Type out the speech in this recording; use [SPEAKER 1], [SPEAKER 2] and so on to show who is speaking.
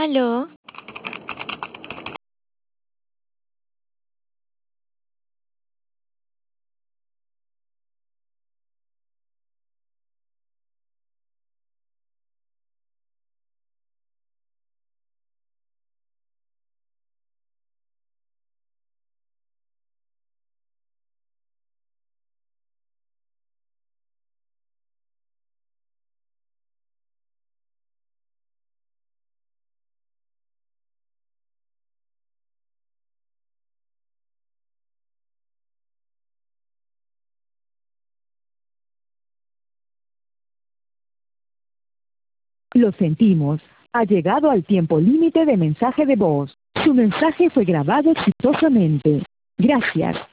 [SPEAKER 1] ¿Aló?
[SPEAKER 2] Lo sentimos. Ha llegado al tiempo límite de mensaje de voz. Su mensaje fue grabado exitosamente. Gracias.